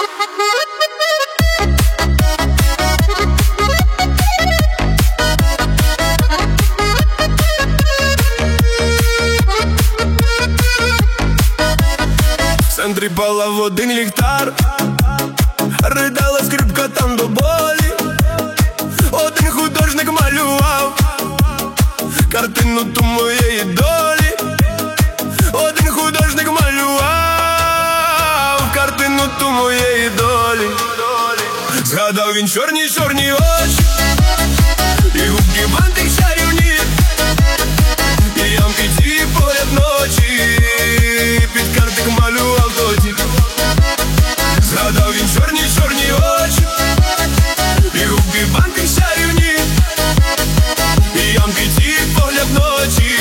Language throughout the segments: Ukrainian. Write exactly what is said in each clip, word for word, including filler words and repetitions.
В центрі палав один ліхтар, ридала скрипка там до болі. Один художник малював картину ту моєї долі. Один художник малював картину ту моєї долі. Згадав він чорні-чорні очі і губки бантик чарівні, і ямки ті погляд ночі, під картик малював тоді. Згадав він чорні-чорні очі і губки бантик чарівні, і ямки ті погляд ночі,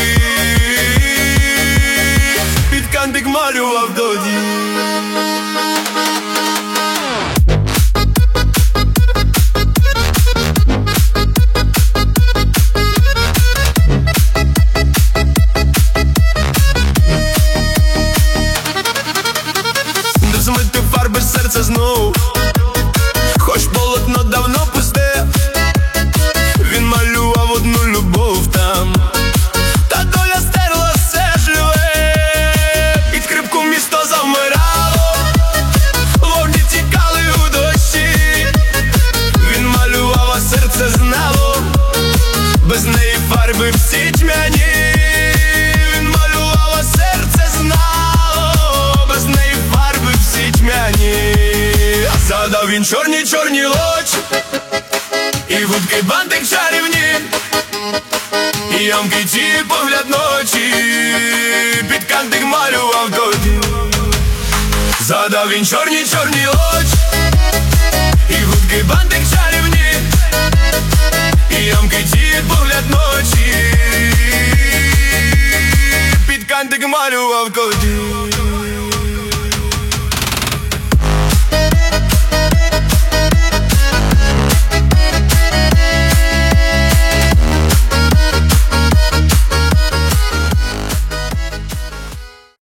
під кантик малював тоді. Змити фарби серце знов, хоч полотно давно пусте. Він малював одну любов там, та доля стерла все живе. Під скрипку місто завмирало, вогні тікали у дощі. Він малював, а серце знало, без неї фарби всі тьмяні. Він малював, а серце знало, без неї фарби всі тьмяні. Згадав він чорні-чорні очі і губки бантик чарівні, і ямки ті погляд ночі, під кантик малював тоді. Згадав він чорні-чорні очі і губки бантик чарівні, і ямки ті погляд ночі, під кантик малював тоді.